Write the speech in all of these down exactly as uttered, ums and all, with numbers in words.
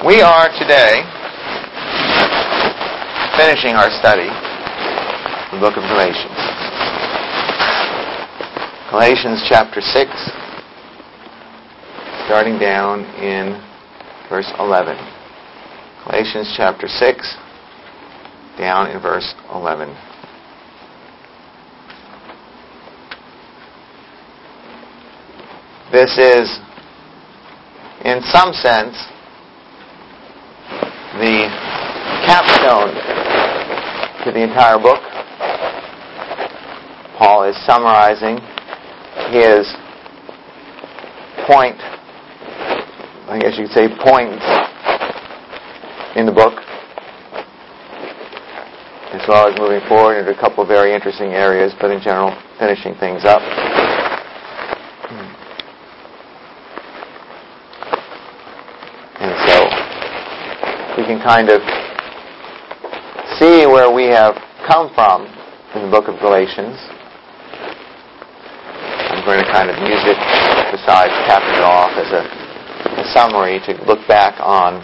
We are today finishing our study of the book of Galatians. Galatians chapter six, starting down in verse eleven. Galatians chapter six, down in verse eleven. This is, in some sense, the capstone to the entire book. Paul is summarizing his point, I guess you could say points in the book, as well as moving forward into a couple of very interesting areas, but in general, finishing things up. And so, we can kind of see where we have come from in the book of Galatians. I'm going to kind of use it, besides capping it off, as a, a summary to look back on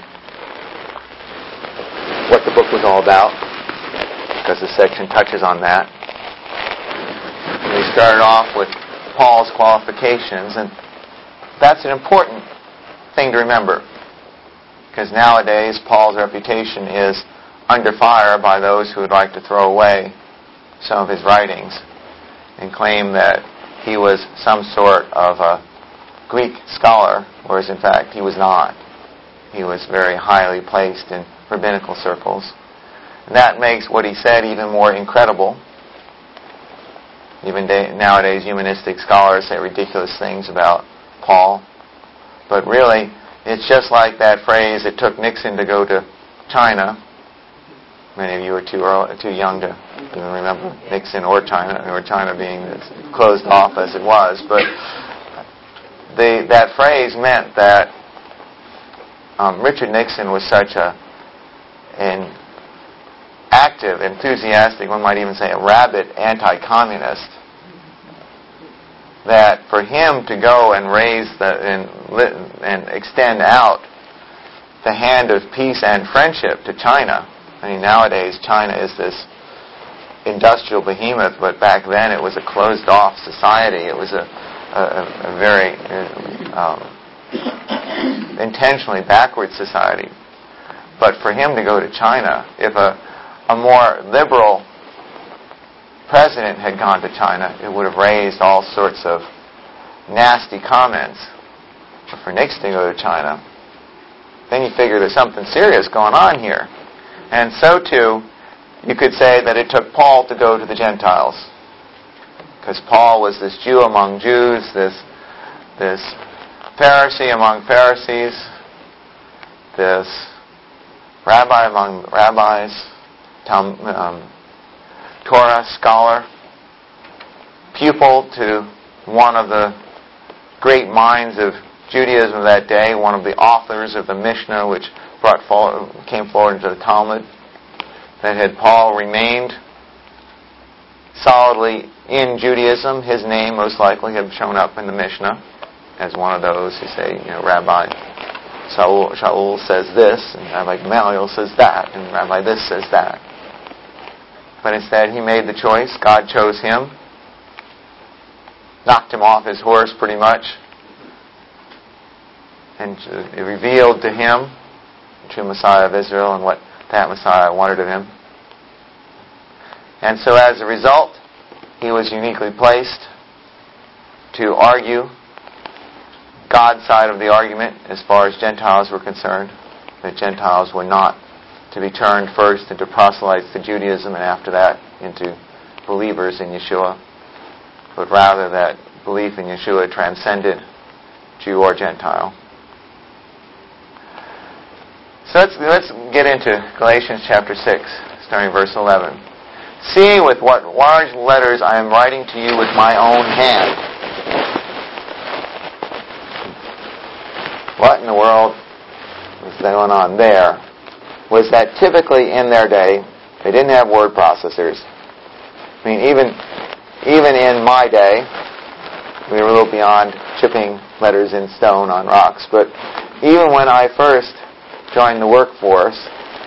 what the book was all about, because the section touches on that. We started off with Paul's qualifications, and that's an important thing to remember, because nowadays Paul's reputation is under fire by those who would like to throw away some of his writings and claim that he was some sort of a Greek scholar, whereas in fact he was not. He was very highly placed in rabbinical circles. And that makes what he said even more incredible. Even day, nowadays humanistic scholars say ridiculous things about Paul. But really, it's just like that phrase, it took Nixon to go to China. Many of you are too early, too young to even remember Nixon or China, or China being as closed off as it was. But the, that phrase meant that um, Richard Nixon was such a an active, enthusiastic, one might even say a rabid anti-communist, that for him to go and raise the and, and extend out the hand of peace and friendship to China. I mean, nowadays China is this industrial behemoth, but back then it was a closed-off society. It was a, a, a very um, intentionally backward society. But for him to go to China, if a, a more liberal president had gone to China, it would have raised all sorts of nasty comments. But for Nixon to go to China, then you figure there's something serious going on here. And so too, you could say that it took Paul to go to the Gentiles, because Paul was this Jew among Jews, this this Pharisee among Pharisees, this rabbi among rabbis, Talmud, um, Torah scholar, pupil to one of the great minds of Judaism of that day, one of the authors of the Mishnah, which brought forward, came forward into the Talmud, that had Paul remained solidly in Judaism, his name most likely had shown up in the Mishnah as one of those who say, you know, Rabbi Shaul, Shaul says this, and Rabbi Gamaliel says that, and Rabbi this says that. But instead, he made the choice. God chose him, knocked him off his horse pretty much, and it revealed to him the true Messiah of Israel and what that Messiah wanted of him. And so as a result, he was uniquely placed to argue God's side of the argument as far as Gentiles were concerned, that Gentiles were not to be turned first into proselytes to Judaism and after that into believers in Yeshua, but rather that belief in Yeshua transcended Jew or Gentile. So let's, let's get into Galatians chapter six, starting verse eleven. See with what large letters I am writing to you with my own hand. What in the world was going on there? Was that typically in their day, they didn't have word processors. I mean, even even in my day, we were a little beyond chipping letters in stone on rocks, but even when I first joined the workforce,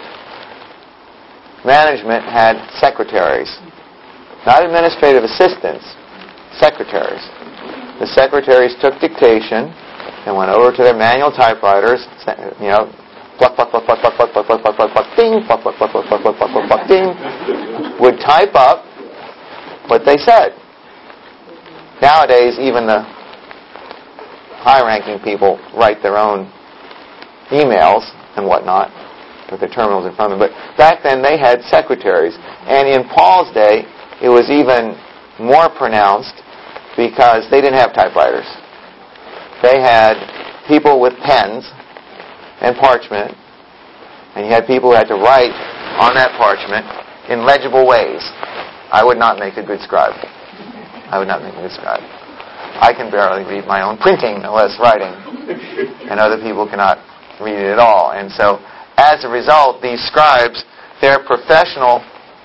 management had secretaries. Not administrative assistants, secretaries. The secretaries took dictation and went over to their manual typewriters, you know, pluck, pluck, pluck, pluck, pluck, pluck, pluck, pluck, pluck, pluck, pluck, ding, pluck, pluck, pluck, pluck, pluck, pluck, pluck, pluck, pluck, ding, would type up what they said. Nowadays, even the high-ranking people write their own emails and whatnot with their terminals in front of them. But back then, they had secretaries. And in Paul's day, it was even more pronounced because they didn't have typewriters. They had people with pens and parchment, and you had people who had to write on that parchment in legible ways. I would not make a good scribe. I would not make a good scribe. I can barely read my own printing, no less writing, and other people cannot read it at all. And so, as a result, these scribes, their professional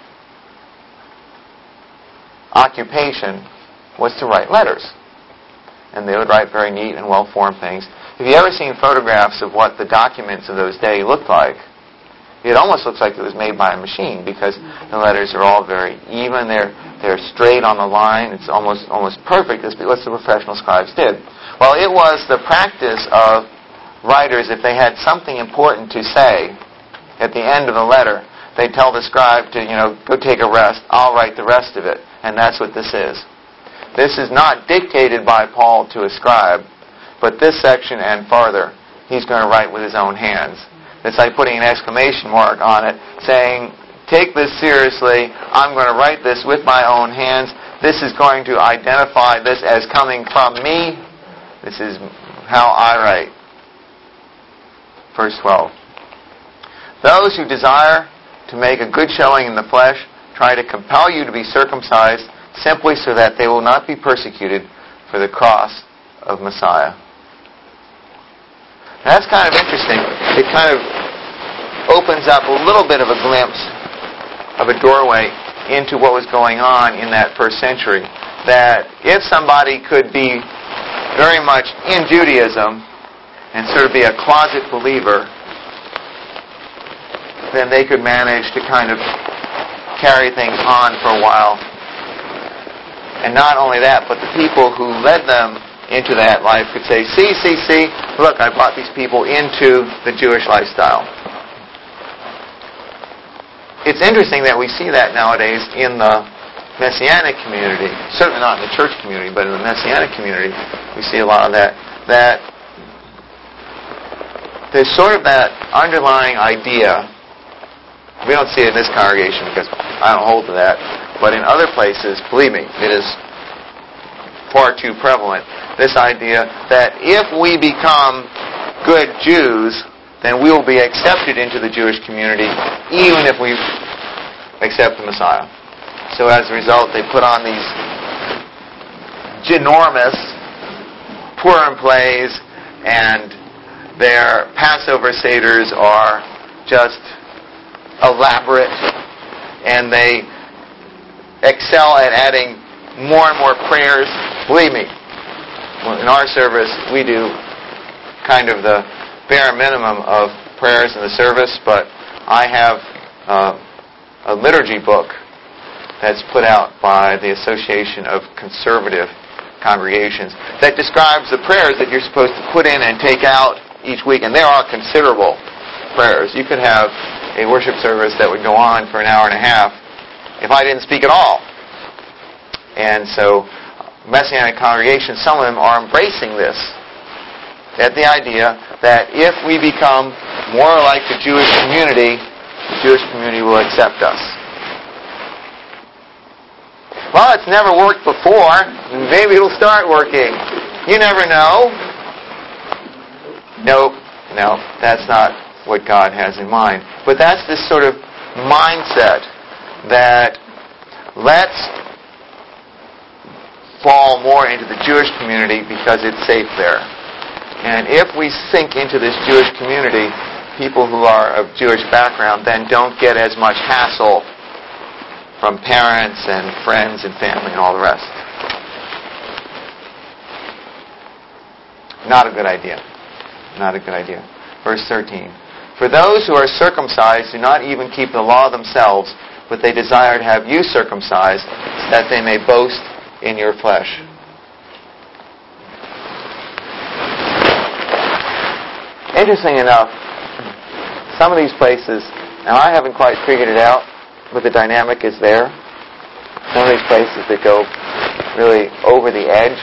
occupation was to write letters. And they would write very neat and well-formed things. Have you ever seen photographs of what the documents of those days looked like? It almost looks like it was made by a machine because the letters are all very even. They're they're straight on the line. It's almost almost perfect. That's what the professional scribes did. Well, it was the practice of writers, if they had something important to say at the end of the letter, they'd tell the scribe to, you know, go take a rest. I'll write the rest of it. And that's what this is. This is not dictated by Paul to a scribe, but this section and farther, he's going to write with his own hands. It's like putting an exclamation mark on it, saying, take this seriously. I'm going to write this with my own hands. This is going to identify this as coming from me. This is how I write. Verse twelve. Those who desire to make a good showing in the flesh try to compel you to be circumcised simply so that they will not be persecuted for the cross of Messiah. Now, that's kind of interesting. It kind of opens up a little bit of a glimpse of a doorway into what was going on in that first century. That if somebody could be very much in Judaism and sort of be a closet believer, then they could manage to kind of carry things on for a while. And not only that, but the people who led them into that life could say, see, see, see, look, I brought these people into the Jewish lifestyle. It's interesting that we see that nowadays in the Messianic community. Certainly not in the church community, but in the Messianic community, we see a lot of that. That there's sort of that underlying idea. We don't see it in this congregation because I don't hold to that. But in other places, believe me, it is far too prevalent. This idea that if we become good Jews, then we will be accepted into the Jewish community even if we accept the Messiah. So as a result, they put on these ginormous Purim plays, and their Passover Seders are just elaborate, and they excel at adding more and more prayers. Believe me, in our service, we do kind of the bare minimum of prayers in the service, but I have uh, a liturgy book that's put out by the Association of Conservative Congregations that describes the prayers that you're supposed to put in and take out each week, and there are considerable prayers. You could have a worship service that would go on for an hour and a half if I didn't speak at all. And so Messianic congregations, some of them are embracing this, at the idea that if we become more like the Jewish community, the Jewish community will accept us. Well, it's never worked before. Maybe it'll start working. You never know. Nope. No, that's not what God has in mind. But that's this sort of mindset that let's fall more into the Jewish community because it's safe there. And if we sink into this Jewish community, people who are of Jewish background then don't get as much hassle from parents and friends and family and all the rest. Not a good idea. Not a good idea. Verse thirteen. For those who are circumcised do not even keep the law themselves, but they desire to have you circumcised, that they may boast in your flesh. Interesting enough, some of these places, and I haven't quite figured it out, but the dynamic is there. Some of these places that go really over the edge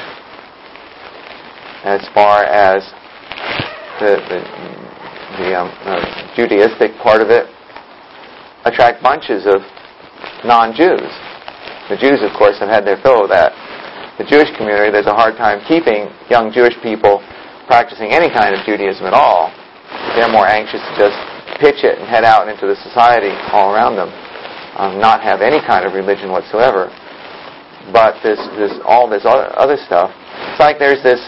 as far as the, the, the um, uh, Judaistic part of it attract bunches of non-Jews. The Jews, of course, have had their fill of that. The Jewish community, there's a hard time keeping young Jewish people practicing any kind of Judaism at all. They're more anxious to just pitch it and head out into the society all around them, um, not have any kind of religion whatsoever. But this, this, all this other stuff, it's like there's this,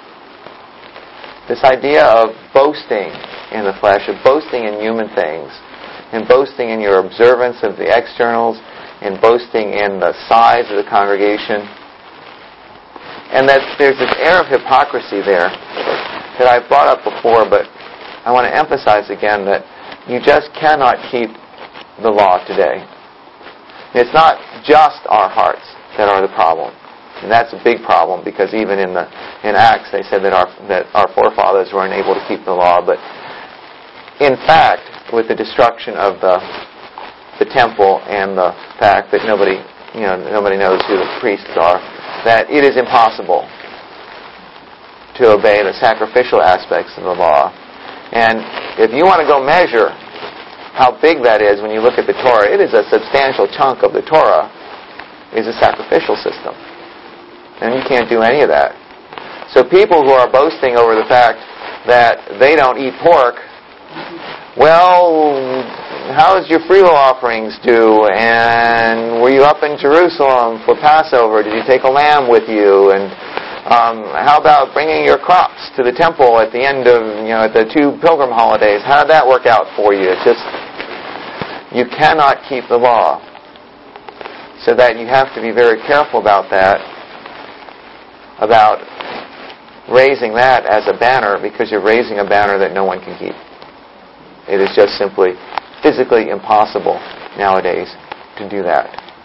this idea of boasting in the flesh, of boasting in human things, and boasting in your observance of the externals, and boasting in the size of the congregation. And that there's this air of hypocrisy there that I've brought up before, but I want to emphasize again that you just cannot keep the law today. It's not just our hearts that are the problem. And that's a big problem, because even in the in Acts they said that our that our forefathers were unable to keep the law. But in fact, with the destruction of the the temple and the fact that nobody you know nobody knows who the priests are, that it is impossible to obey the sacrificial aspects of the law. And if you want to go measure how big that is when you look at the Torah, it is a substantial chunk of the Torah is a sacrificial system. And you can't do any of that. So people who are boasting over the fact that they don't eat pork, well, how's your free will offerings do? And were you up in Jerusalem for Passover? Did you take a lamb with you? And um, how about bringing your crops to the temple at the end of, you know, at the two pilgrim holidays? How did that work out for you? It's just, you cannot keep the law. So that you have to be very careful about that, about raising that as a banner, because you're raising a banner that no one can keep. It is just simply physically impossible nowadays to do that.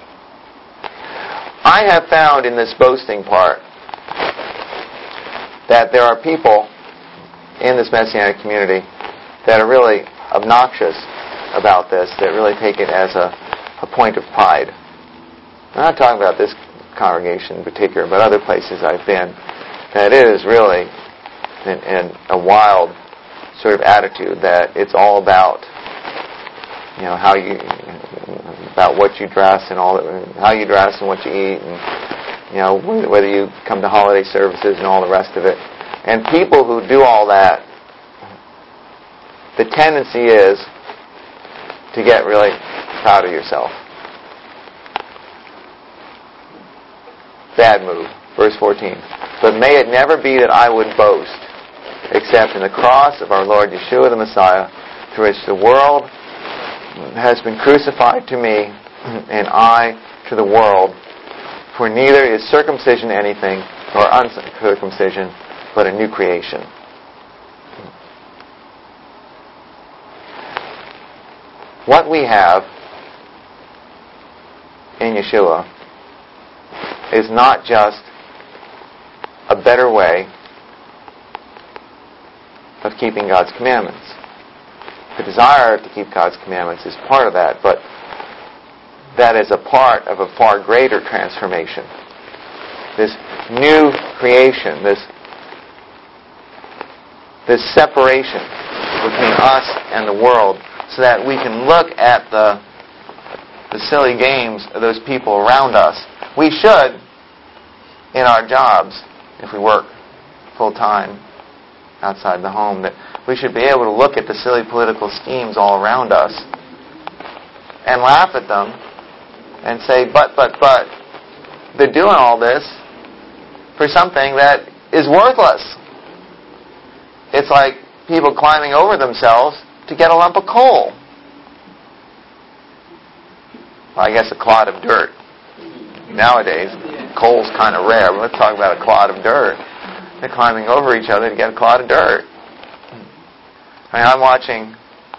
I have found in this boasting part that there are people in this Messianic community that are really obnoxious about this, that really take it as a, a point of pride. I'm not talking about this congregation in particular, but other places I've been, that it is really in, in a wild sort of attitude that it's all about, you know, how you, about what you dress and all that, how you dress and what you eat, and you know, whether you come to holiday services and all the rest of it. And people who do all that, the tendency is to get really proud of yourself. Bad move. Verse fourteen. But may it never be that I would boast, except in the cross of our Lord Yeshua the Messiah, through which the world has been crucified to me, and I to the world. For neither is circumcision anything, nor uncircumcision, but a new creation. What we have in Yeshua is not just a better way of keeping God's commandments. The desire to keep God's commandments is part of that, but that is a part of a far greater transformation. This new creation, this, this separation between us and the world, so that we can look at the, the silly games of those people around us. We should, in our jobs, if we work full-time outside the home, that we should be able to look at the silly political schemes all around us and laugh at them and say, but, but, but, they're doing all this for something that is worthless. It's like people climbing over themselves to get a lump of coal. Well, I guess a clod of dirt. Nowadays, coal's kind of rare, but let's talk about a clod of dirt. They're climbing over each other to get a clod of dirt. I mean, I'm watching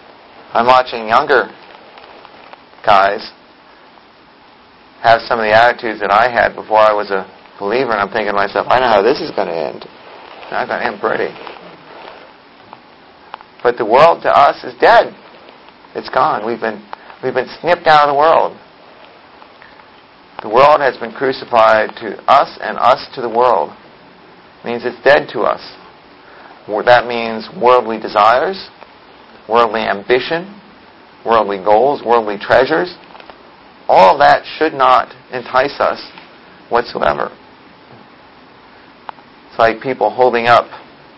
I'm watching younger guys have some of the attitudes that I had before I was a believer, and I'm thinking to myself, I know how this is going to end. It's not going to end pretty. But the world to us is dead. It's gone. We've been we've been snipped out of the world. The world has been crucified to us, and us to the world. It means it's dead to us. That means worldly desires, worldly ambition, worldly goals, worldly treasures. All of that should not entice us whatsoever. It's like people holding up,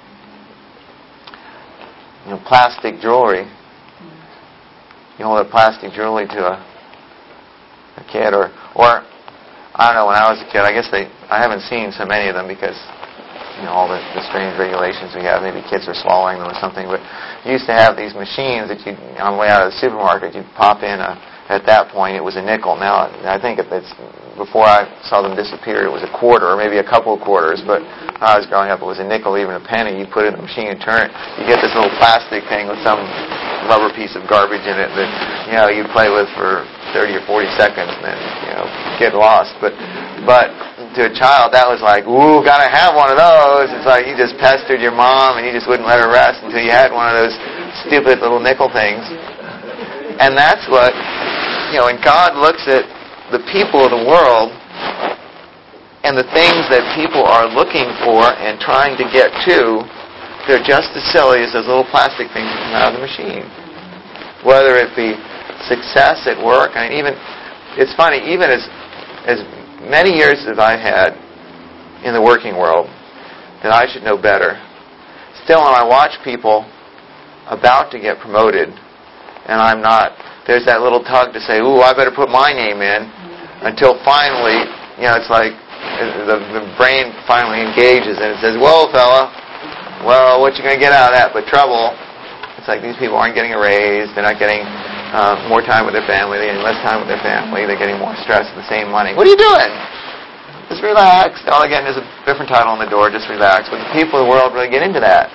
you know, plastic jewelry. You hold up plastic jewelry to a, a kid, or, or I don't know. When I was a kid, I guess they. I haven't seen so many of them because, you know, all the, the strange regulations we have. Maybe kids are swallowing them or something. But you used to have these machines that you, on the way out of the supermarket, you'd pop in a. At that point, it was a nickel. Now, I think it's before I saw them disappear, it was a quarter or maybe a couple of quarters. But when I was growing up, it was a nickel, even a penny. You put it in the machine and turn it. You get this little plastic thing with some rubber piece of garbage in it that, you know, you play with for thirty or forty seconds and then, you know, get lost. But but to a child, that was like, ooh, gotta have one of those. It's like you just pestered your mom and you just wouldn't let her rest until you had one of those stupid little nickel things. And that's what, you know, when God looks at the people of the world and the things that people are looking for and trying to get to, they're just as silly as those little plastic things that come out of the machine. Whether it be success at work, I mean, even, it's funny, even as as many years as I had in the working world, that I should know better, still when I watch people about to get promoted, and I'm not, there's that little tug to say, ooh, I better put my name in, until finally, you know, it's like the, the brain finally engages and it says, whoa, fella, well, what you going to get out of that but trouble? It's like these people aren't getting a raise, they're not getting uh, more time with their family, they're getting less time with their family, they're getting more stress with the same money. What are you doing? Just relax. All again, there's a different title on the door, just relax. But the people of the world really get into that.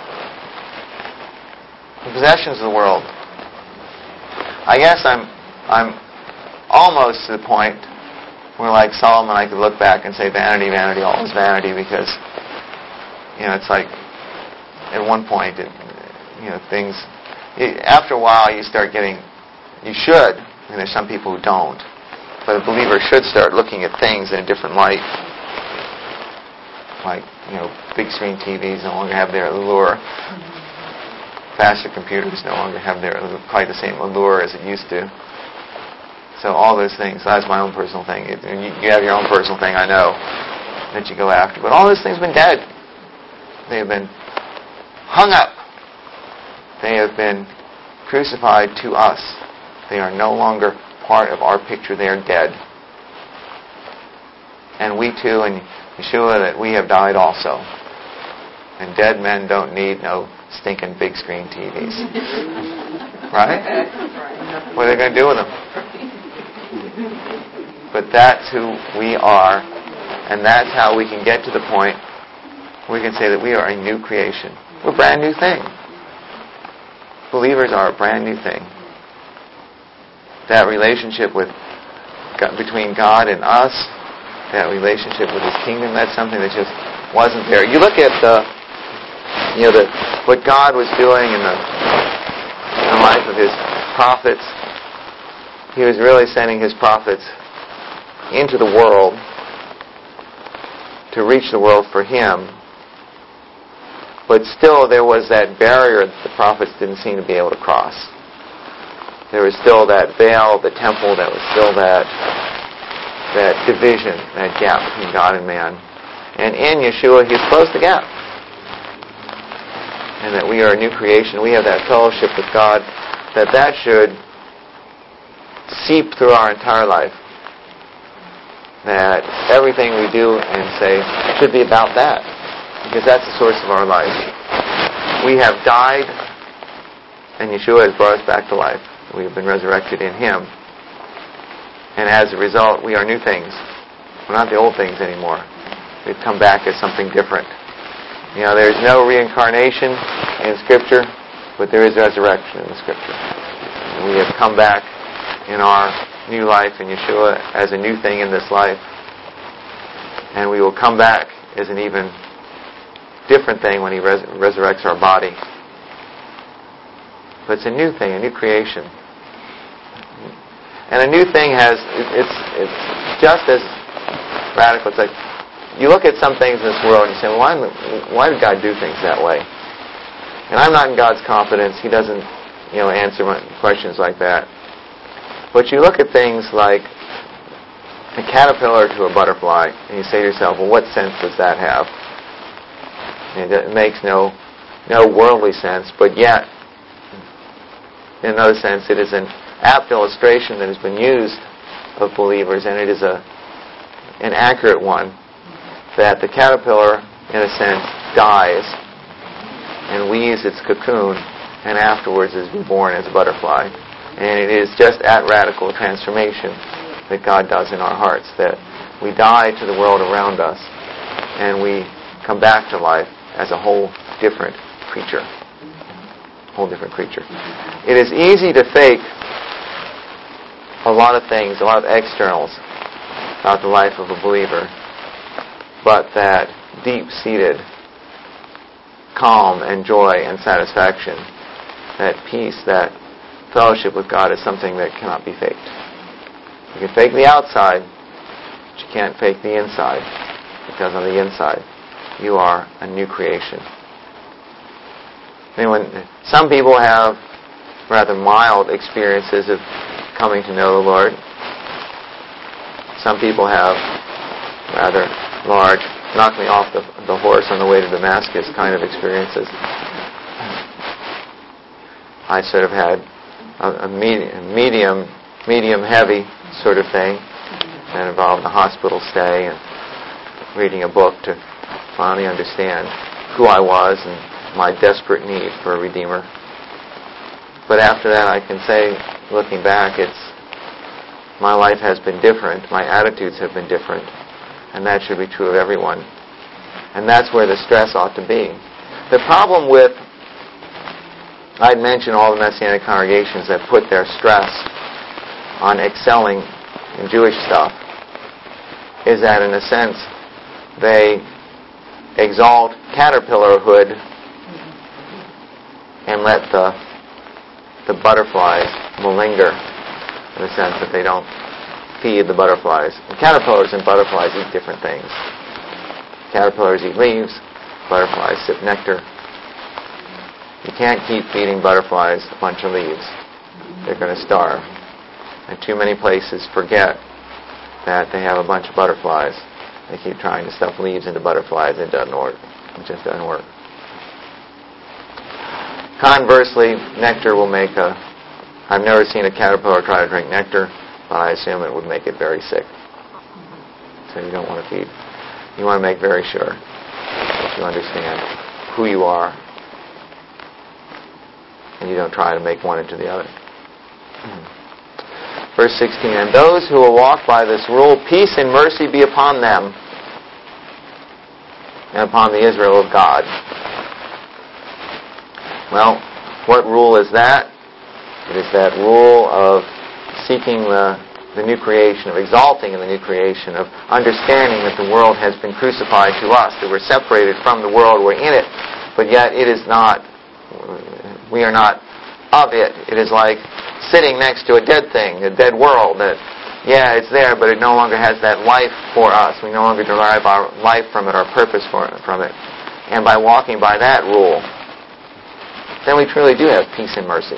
The possessions of the world. I guess I'm I'm almost to the point where, like Solomon, I could look back and say, vanity, vanity, all is vanity, because, you know, it's like, at one point, it, you know, things, it, after a while you start getting, you should, and there's some people who don't, but a believer should start looking at things in a different light. Like, you know, big screen T Vs no longer have their allure. Faster computers no longer have their quite the same allure as it used to. So all those things, that's my own personal thing. It, you, you have your own personal thing, I know, that you go after. But all those things have been dead. They have been hung up. They have been crucified to us. They are no longer part of our picture. They are dead. And we too, and Yeshua, that we have died also. And dead men don't need no stinking big screen T Vs. Right? What are they going to do with them? But that's who we are, and that's how we can get to the point where we can say that we are a new creation. We're a brand new thing. Believers are a brand new thing. That relationship with God, between God and us, that relationship with His kingdom, that's something that just wasn't there. You look at the, you know, the what God was doing in the, in the life of His prophets. He was really sending His prophets into the world to reach the world for Him. But still there was that barrier that the prophets didn't seem to be able to cross. There was still that veil of the temple, that was still that that division, that gap between God and man. And in Yeshua, He's closed the gap. And that we are a new creation. We have that fellowship with God, that that should seep through our entire life. That everything we do and say should be about that. Because that's the source of our life. We have died, and Yeshua has brought us back to life. We have been resurrected in Him. And as a result, we are new things. We're not the old things anymore. We've come back as something different. You know, there's no reincarnation in Scripture, but there is resurrection in the Scripture. we have come back in our new life in Yeshua as a new thing in this life. And we will come back as an even different thing when He res- resurrects our body. But it's a new thing, a new creation. And a new thing has, it's it's just as radical. It's like, you look at some things in this world and you say, well, why, why did God do things that way? And I'm not in God's confidence. He doesn't, you know, answer my questions like that. But you look at things like a caterpillar to a butterfly, and you say to yourself, well, what sense does that have? And it makes no no worldly sense, but yet, in another sense, it is an apt illustration that has been used of believers, and it is a an accurate one, that the caterpillar, in a sense, dies and weaves its cocoon, and afterwards is reborn as a butterfly. And it is just at radical transformation that God does in our hearts, that we die to the world around us and we come back to life as a whole different creature. Whole different creature. It is easy to fake a lot of things, a lot of externals about the life of a believer, but that deep-seated calm and joy and satisfaction, that peace, that fellowship with God is something that cannot be faked. You can fake the outside, but you can't fake the inside, because on the inside you are a new creation. I mean, when some people have rather mild experiences of coming to know the Lord. Some people have rather large, knock me off the, the horse on the way to Damascus kind of experiences. I sort of had a, a medium, medium, medium heavy sort of thing that involved a hospital stay and reading a book to finally understand who I was and my desperate need for a Redeemer. But after that, I can say, looking back, it's my life has been different, my attitudes have been different, and that should be true of everyone. And that's where the stress ought to be. The problem with, I'd mentioned all the Messianic congregations that put their stress on excelling in Jewish stuff, is that in a sense they exalt caterpillarhood and let the the butterflies mallinger, in the sense that they don't feed the butterflies. And caterpillars and butterflies eat different things. Caterpillars eat leaves, butterflies sip nectar. You can't keep feeding butterflies a bunch of leaves. They're going to starve. And too many places forget that they have a bunch of butterflies. They keep trying to stuff leaves into butterflies. It doesn't work. It just doesn't work. Conversely, nectar will make a... I've never seen a caterpillar try to drink nectar, but I assume it would make it very sick. So you don't want to feed. You want to make very sure that you understand who you are, and you don't try to make one into the other. Verse sixteen, and those who will walk by this rule, peace and mercy be upon them and upon the Israel of God. Well, what rule is that? It is that rule of seeking the, the new creation, of exalting in the new creation, of understanding that the world has been crucified to us, that we're separated from the world, we're in it, but yet it is not, we are not of it. It is like sitting next to a dead thing, a dead world, that, yeah, it's there, but it no longer has that life for us. We no longer derive our life from it, our purpose for, from it. And by walking by that rule, then we truly do have peace and mercy.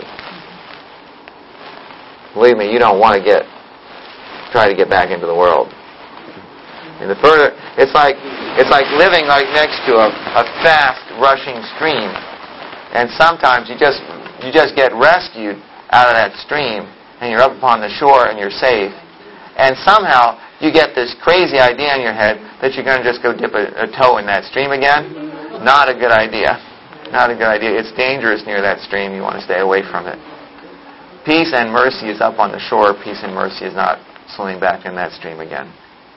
Believe me, you don't want to get, try to get back into the world. And the further, it's like, it's like living right next to a, a fast rushing stream. And sometimes you just, you just get rescued out of that stream, and you're up upon the shore and you're safe. And somehow you get this crazy idea in your head that you're going to just go dip a, a toe in that stream again. Not a good idea. Not a good idea. It's dangerous near that stream. You want to stay away from it. Peace and mercy is up on the shore. Peace and mercy is not swimming back in that stream again.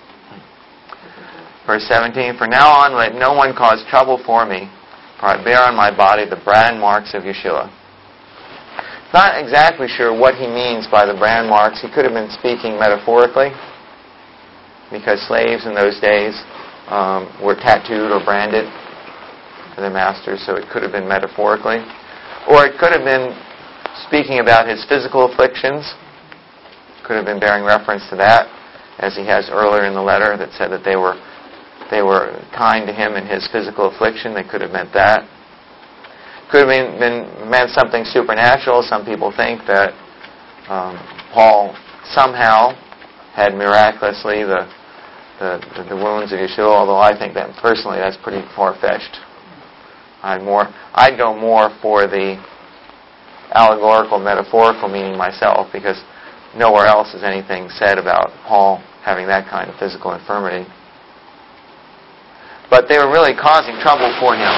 Verse seventeen, for now on let no one cause trouble for me, for I bear on my body the brand marks of Yeshua. Not exactly sure what he means by the brand marks. He could have been speaking metaphorically, because slaves in those days um, were tattooed or branded for their masters, so it could have been metaphorically. Or it could have been speaking about his physical afflictions. Could have been bearing reference to that, as he has earlier in the letter that said that they were they were kind to him in his physical affliction. They could have meant that. Could have been, been meant something supernatural. Some people think that um, Paul somehow had miraculously the, the the wounds of Yeshua. Although I think that personally that's pretty far-fetched. I'd more I'd go more for the allegorical, metaphorical meaning myself, because nowhere else is anything said about Paul having that kind of physical infirmity. But they were really causing trouble for him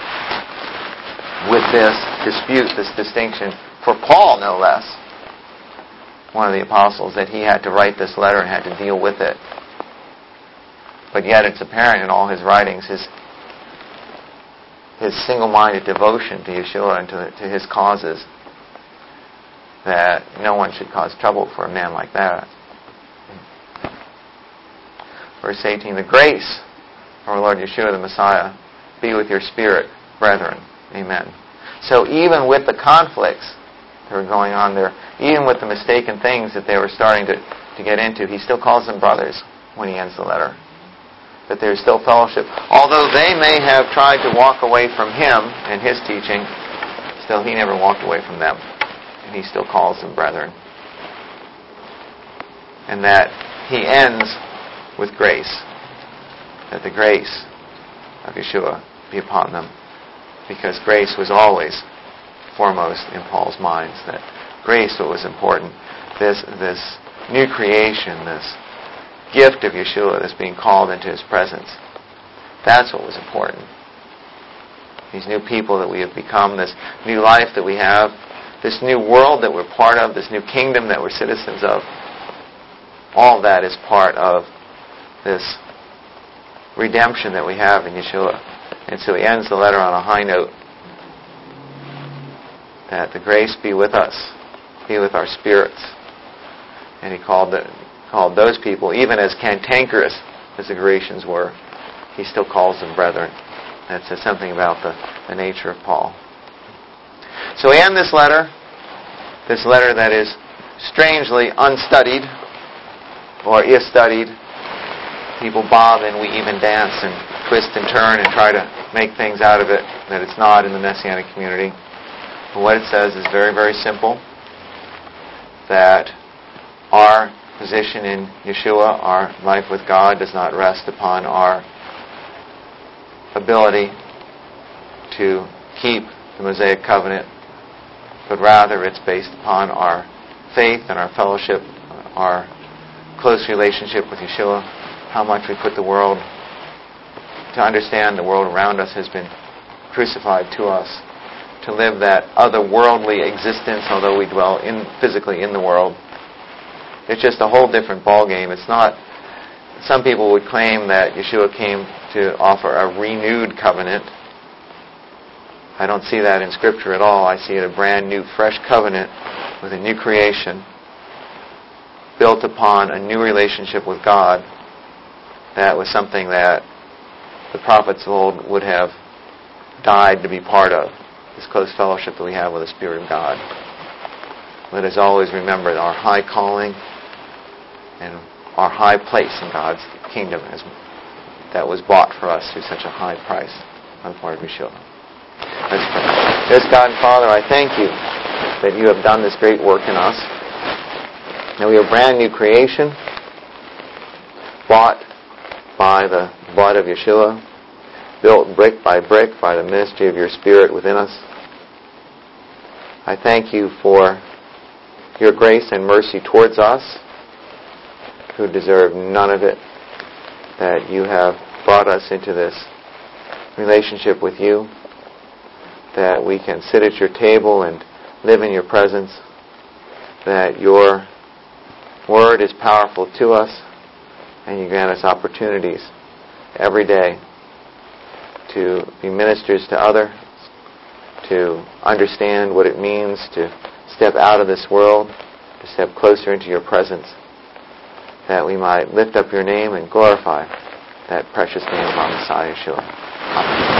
with this dispute, this distinction, for Paul no less, one of the apostles, that he had to write this letter and had to deal with it. But yet it's apparent in all his writings, his his single-minded devotion to Yeshua and to, to his causes, that no one should cause trouble for a man like that. Verse eighteen, the grace of our Lord Yeshua the Messiah be with your spirit, brethren. Amen. So even with the conflicts that were going on there, even with the mistaken things that they were starting to, to get into, he still calls them brothers when he ends the letter. That there's still fellowship. Although they may have tried to walk away from him and his teaching, still he never walked away from them. And he still calls them brethren. And that he ends with grace. That the grace of Yeshua be upon them. Because grace was always foremost in Paul's minds. That grace was important. This, this new creation, this gift of Yeshua that's being called into his presence. That's what was important. These new people that we have become, this new life that we have, this new world that we're part of, this new kingdom that we're citizens of, all that is part of this redemption that we have in Yeshua. And so he ends the letter on a high note, that the grace be with us, be with our spirits. And he called the, called those people, even as cantankerous as the Galatians were, he still calls them brethren. That says something about the, the nature of Paul. So we end this letter, this letter that is strangely unstudied, or if studied, people bob and weave and dance and twist and turn and try to make things out of it that it's not in the Messianic community. But what it says is very, very simple. That our position in Yeshua, our life with God, does not rest upon our ability to keep the Mosaic covenant, but rather it's based upon our faith and our fellowship, our close relationship with Yeshua, how much we put the world, to understand the world around us has been crucified to us, to live that otherworldly existence, although we dwell in physically in the world. It's just a whole different ballgame. It's not, some people would claim that Yeshua came to offer a renewed covenant. I don't see that in Scripture at all. I see it a brand new, fresh covenant with a new creation built upon a new relationship with God. That was something that the prophets of old would have died to be part of, this close fellowship that we have with the Spirit of God. Let us always remember our high calling and our high place in God's kingdom as that was bought for us through such a high price on the part of Yeshua. Let's pray. Dear God and Father, I thank you that you have done this great work in us. That we are a brand new creation, bought by the blood of Yeshua, built brick by brick by the ministry of your Spirit within us. I thank you for your grace and mercy towards us, who deserve none of it, that you have brought us into this relationship with you, that we can sit at your table and live in your presence, that your word is powerful to us, and you grant us opportunities every day to be ministers to others, to understand what it means to step out of this world, to step closer into your presence, that we might lift up your name and glorify that precious name of our Messiah, Yeshua. Amen.